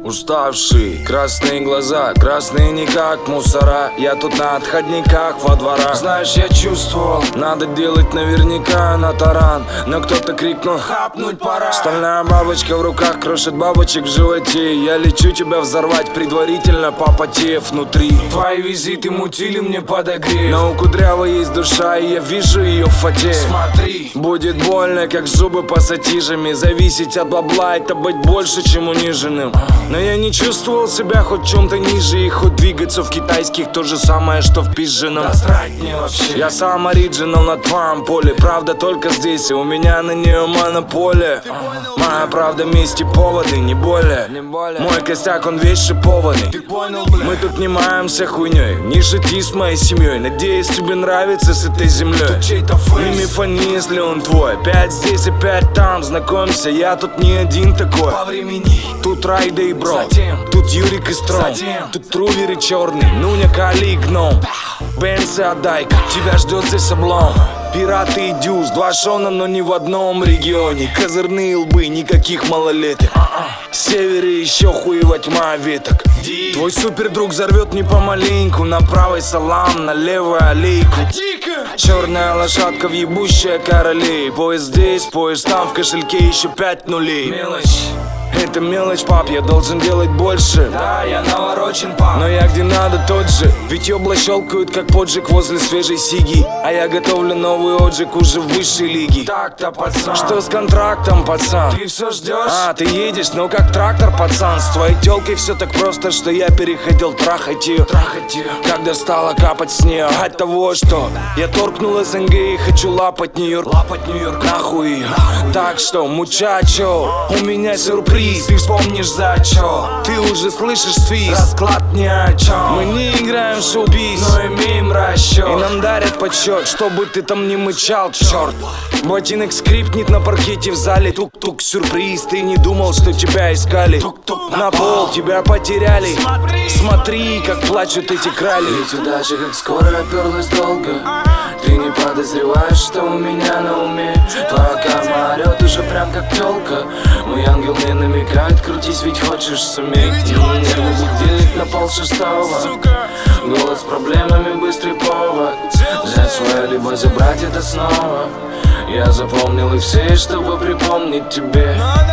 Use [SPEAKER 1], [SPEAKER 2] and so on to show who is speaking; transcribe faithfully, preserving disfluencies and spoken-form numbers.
[SPEAKER 1] Уставшие, красные глаза, красные не как мусора. Я тут на отходниках во дворах. Знаешь, я чувствовал, надо делать наверняка на таран. Но кто-то крикнул: хапнуть пора. Стальная бабочка в руках крошит бабочек в животе. Я лечу тебя взорвать, предварительно попотев внутри. Твои визиты мутили мне подогрев, но у кудрявой есть душа, и я вижу ее в фате. Смотри, будет больно, как зубы пассатижами. Зависеть от бабла — это быть больше, чем униженным. Но я не чувствовал себя хоть в чем-то ниже. И хоть двигаться в китайских то же самое, что в пизженом. Да срать мне вообще. Я сам оригинал на твоем поле. Правда только здесь, и у меня на нее монополия. Моя правда месть и поводы, не более. Мой костяк, он весь шипованный. Мы тут не маемся хуйней, не шути с моей семьей. Надеюсь, тебе нравится с этой землей. Не мифани, если он твой. Опять здесь, опять там, знакомься, я тут не один такой. Тут Райда и Бро, тут Юрик и Стром, тут Трувер и Черный, Нуня, Кали и Гном. Бенс и Адайка, тебя ждет здесь облом. Пираты и дюж, два шона, но не в одном регионе. Козырные лбы, никаких малолеток. В севере еще хуева тьма веток. Твой супердруг взорвет не помаленьку. На правой салам, на левой аллейку. Черная лошадка, въебущая королей. Поезд здесь, поезд там, в кошельке еще пять нулей. Мелочь. Это мелочь, пап, я должен делать больше. Да, я наворочен, пап, но я где надо тот же. Ведь ёбла щелкают, как поджиг возле свежей сиги. А я готовлю новый отжиг уже в высшей лиге. Так-то, пацан. Что с контрактом, пацан? Ты все ждешь? А, ты едешь, ну как трактор, пацан. С твоей тёлкой все так просто, что я переходил трахать ее. Трахать ее. Когда стало капать с нее от того, что я торкнул СНГ и хочу лапать Нью-Йорк. Лапать Нью-Йорк, нахуй ее. Так что, мучачо, у меня сюрприз. Ты вспомнишь за чё? Ты уже слышишь свист. Расклад ни о чем. Мы не играем в шоу-биз, но имеем расчет. И нам дарят почет, чтобы ты там не мычал, черт. Ботинок скрипнет на паркете в зале. Тук-тук, сюрприз. Ты не думал, что тебя искали. Тук-тук, на пол, тебя потеряли. Смотри, Смотри, как плачут эти крали. Ведь удача как скоро оперлась долго. Ты не подозреваешь, что у меня на уме. Твоя карма орет уже прям как тёлка. Мой ангел мне намекает: крутись, ведь хочешь суметь. Нервный будильник на пол шестого. Голод с проблемами, быстрый повод. Взять свое, либо забрать это снова. Я запомнил их все, чтобы припомнить тебе.